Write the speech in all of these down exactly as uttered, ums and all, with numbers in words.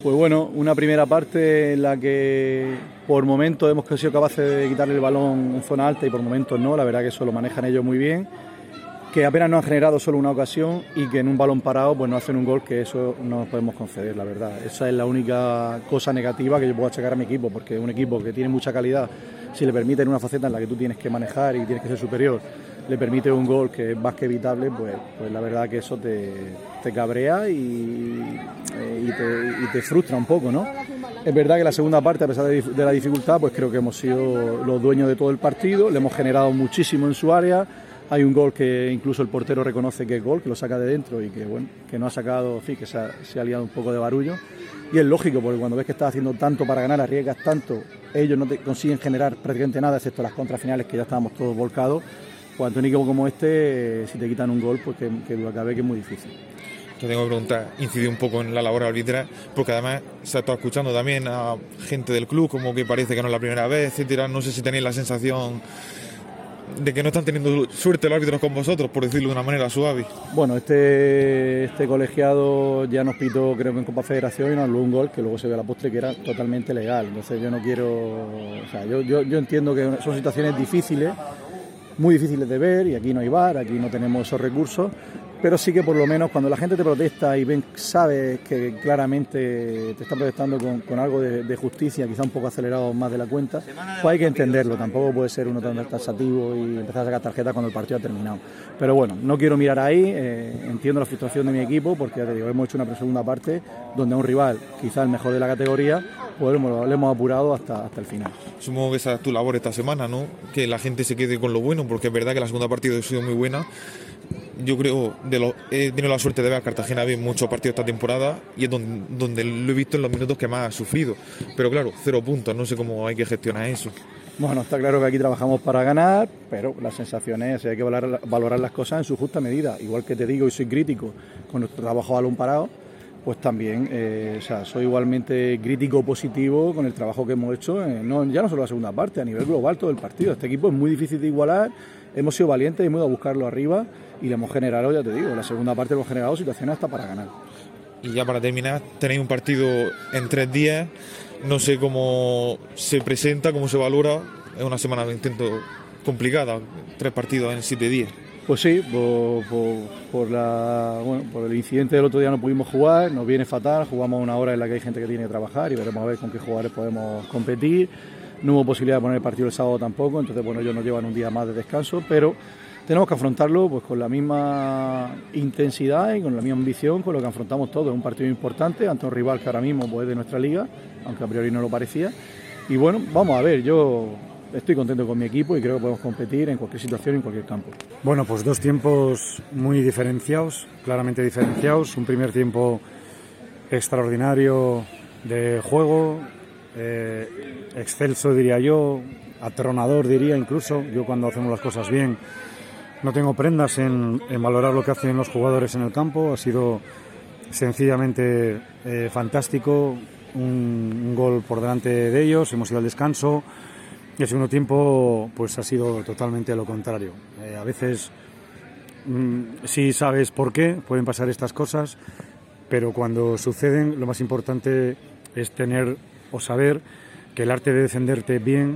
Pues bueno, una primera parte en la que por momentos hemos sido capaces de quitarle el balón en zona alta y por momentos no, la verdad que eso lo manejan ellos muy bien, que apenas nos han generado solo una ocasión y que en un balón parado pues no hacen un gol, que eso no nos podemos conceder, la verdad. Esa es la única cosa negativa que yo puedo achacar a mi equipo, porque es un equipo que tiene mucha calidad, si le permiten una faceta en la que tú tienes que manejar y tienes que ser superior, le permite un gol que es más que evitable, pues, pues la verdad que eso te, te cabrea y, y, te, y te frustra un poco, ¿no? Es verdad que la segunda parte, a pesar de, de la dificultad, pues creo que hemos sido los dueños de todo el partido, le hemos generado muchísimo en su área. Hay un gol que incluso el portero reconoce que es gol, que lo saca de dentro y que bueno, que no ha sacado, en fin, que se ha, se ha liado un poco de barullo. Y es lógico, porque cuando ves que estás haciendo tanto para ganar, arriesgas tanto, ellos no te consiguen generar prácticamente nada, excepto las contrafinales que ya estábamos todos volcados. Cuando un equipo como este, si te quitan un gol, pues que, que duda cabe que es muy difícil. Te tengo que preguntar, incidir un poco en la labor arbitral, porque además se ha estado escuchando también a gente del club, como que parece que no es la primera vez, etcétera. No sé si tenéis la sensación de que no están teniendo suerte los árbitros con vosotros, por decirlo de una manera suave. Bueno, este, este colegiado ya nos pitó, creo que en Copa Federación, y nos anuló un gol que luego se ve a la postre que era totalmente legal. Entonces yo no quiero... O sea, yo, yo, yo entiendo que son situaciones difíciles, muy difíciles de ver, y aquí no hay V A R, aquí no tenemos esos recursos, pero sí que por lo menos cuando la gente te protesta y ven, sabes que claramente te están protestando con, con algo de, de justicia, quizá un poco acelerado más de la cuenta, pues hay que entenderlo, tampoco puede ser uno tan taxativo y empezar a sacar tarjetas cuando el partido ha terminado. Pero bueno, no quiero mirar ahí, eh, entiendo la frustración de mi equipo, porque ya te digo, hemos hecho una segunda parte donde a un rival, quizá el mejor de la categoría, pues le hemos apurado hasta, hasta el final. Supongo que esa es tu labor esta semana, ¿no? Que la gente se quede con lo bueno, porque es verdad que la segunda partida ha sido muy buena. Yo creo, de lo, he tenido la suerte de ver a Cartagena bien muchos partidos esta temporada y es donde, donde lo he visto en los minutos que más ha sufrido. Pero claro, cero puntos, no sé cómo hay que gestionar eso. Bueno, está claro que aquí trabajamos para ganar, pero las sensaciones, hay que valorar, valorar las cosas en su justa medida. Igual que te digo y soy crítico con nuestro trabajo a balón parado, pues también eh, o sea, soy igualmente crítico positivo con el trabajo que hemos hecho, eh, no, ya no solo la segunda parte, a nivel global todo el partido. Este equipo es muy difícil de igualar, hemos sido valientes y hemos ido a buscarlo arriba y le hemos generado, ya te digo, la segunda parte hemos generado situaciones hasta para ganar. Y ya para terminar, tenéis un partido en tres días, no sé cómo se presenta, cómo se valora, es una semana de intento complicada, tres partidos en siete días. Pues sí, por, por, por, la, bueno, por el incidente del otro día no pudimos jugar, nos viene fatal, jugamos una hora en la que hay gente que tiene que trabajar y veremos a ver con qué jugadores podemos competir. No hubo posibilidad de poner el partido el sábado tampoco, entonces bueno, ellos nos llevan un día más de descanso, pero tenemos que afrontarlo pues con la misma intensidad y con la misma ambición con lo que afrontamos todos. Es un partido importante ante un rival que ahora mismo pues, es de nuestra liga, aunque a priori no lo parecía. Y bueno, vamos a ver, yo estoy contento con mi equipo y creo que podemos competir en cualquier situación y en cualquier campo. Bueno, pues dos tiempos muy diferenciados, claramente diferenciados. Un primer tiempo extraordinario de juego, eh, excelso diría yo, atronador diría incluso. Yo cuando hacemos las cosas bien no tengo prendas en, en valorar lo que hacen los jugadores en el campo. Ha sido sencillamente eh, fantástico, un, un gol por delante de ellos, hemos ido al descanso. Y el segundo tiempo pues ha sido totalmente lo contrario. Eh, a veces mmm, sí sabes por qué pueden pasar estas cosas, pero cuando suceden lo más importante es tener o saber que el arte de defenderte bien,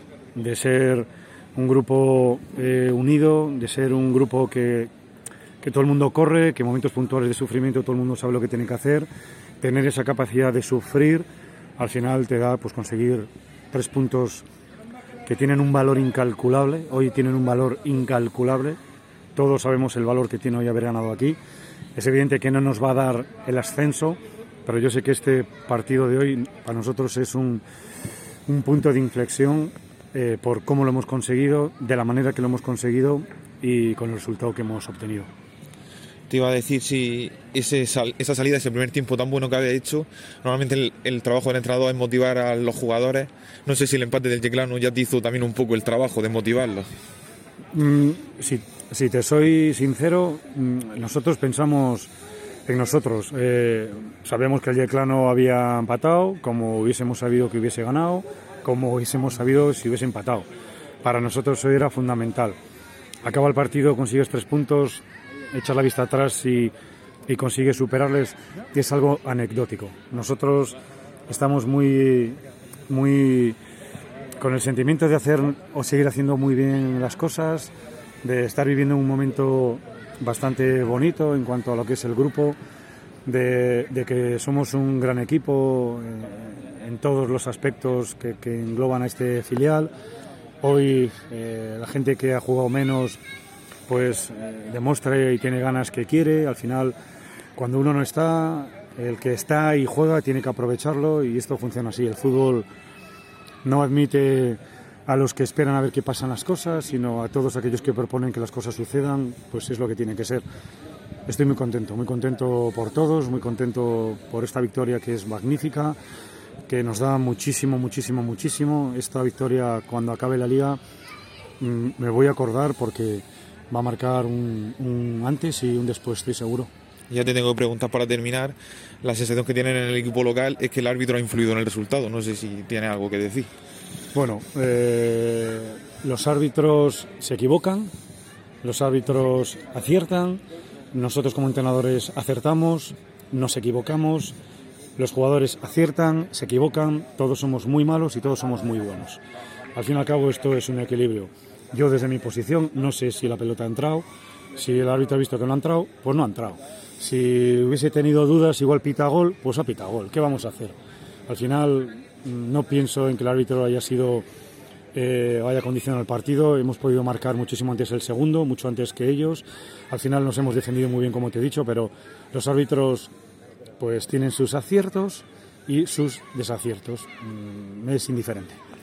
de ser un grupo eh, unido, de ser un grupo que, que todo el mundo corre, que en momentos puntuales de sufrimiento todo el mundo sabe lo que tiene que hacer, tener esa capacidad de sufrir, al final te da pues conseguir tres puntos que tienen un valor incalculable. Hoy tienen un valor incalculable, todos sabemos el valor que tiene hoy haber ganado aquí. Es evidente que no nos va a dar el ascenso, pero yo sé que este partido de hoy para nosotros es un, un punto de inflexión eh, por cómo lo hemos conseguido, de la manera que lo hemos conseguido y con el resultado que hemos obtenido. Te iba a decir si ese sal, esa salida, ese primer tiempo tan bueno que había hecho, normalmente el, el trabajo del entrenador es motivar a los jugadores. No sé si el empate del Yeclano ya te hizo también un poco el trabajo de motivarlos. Mm, si, si te soy sincero, mm, nosotros pensamos en nosotros. Eh, sabemos que el Yeclano había empatado, como hubiésemos sabido que hubiese ganado, como hubiésemos sabido si hubiese empatado. Para nosotros hoy era fundamental. Acaba el partido, consigues tres puntos, echas la vista atrás y y consigue superarles, es algo anecdótico. Nosotros estamos muy, muy con el sentimiento de hacer o seguir haciendo muy bien las cosas, de estar viviendo un momento bastante bonito en cuanto a lo que es el grupo, de, de que somos un gran equipo eh, en todos los aspectos que, que engloban a este filial. Hoy eh, la gente que ha jugado menos pues eh, demuestra y tiene ganas que quiere. Al final, cuando uno no está, el que está y juega tiene que aprovecharlo, y esto funciona así. El fútbol no admite a los que esperan a ver qué pasan las cosas, sino a todos aquellos que proponen que las cosas sucedan, pues es lo que tiene que ser. Estoy muy contento, muy contento por todos, muy contento por esta victoria que es magnífica, que nos da muchísimo, muchísimo, muchísimo. Esta victoria, cuando acabe la Liga, mmm, me voy a acordar porque va a marcar un, un antes y un después, estoy seguro. Ya te tengo que preguntar para terminar. La sensación que tienen en el equipo local es que el árbitro ha influido en el resultado. No sé si tiene algo que decir. Bueno, eh, los árbitros se equivocan, los árbitros aciertan, nosotros como entrenadores acertamos, nos equivocamos, los jugadores aciertan, se equivocan, todos somos muy malos y todos somos muy buenos. Al fin y al cabo esto es un equilibrio. Yo desde mi posición no sé si la pelota ha entrado, si el árbitro ha visto que no ha entrado, pues no ha entrado. Si hubiese tenido dudas, igual pita gol, pues ha pitado gol. ¿Qué vamos a hacer? Al final no pienso en que el árbitro haya sido eh, haya condicionado el partido. Hemos podido marcar muchísimo antes el segundo, mucho antes que ellos. Al final nos hemos defendido muy bien, como te he dicho, pero los árbitros pues tienen sus aciertos y sus desaciertos. Mm, es indiferente.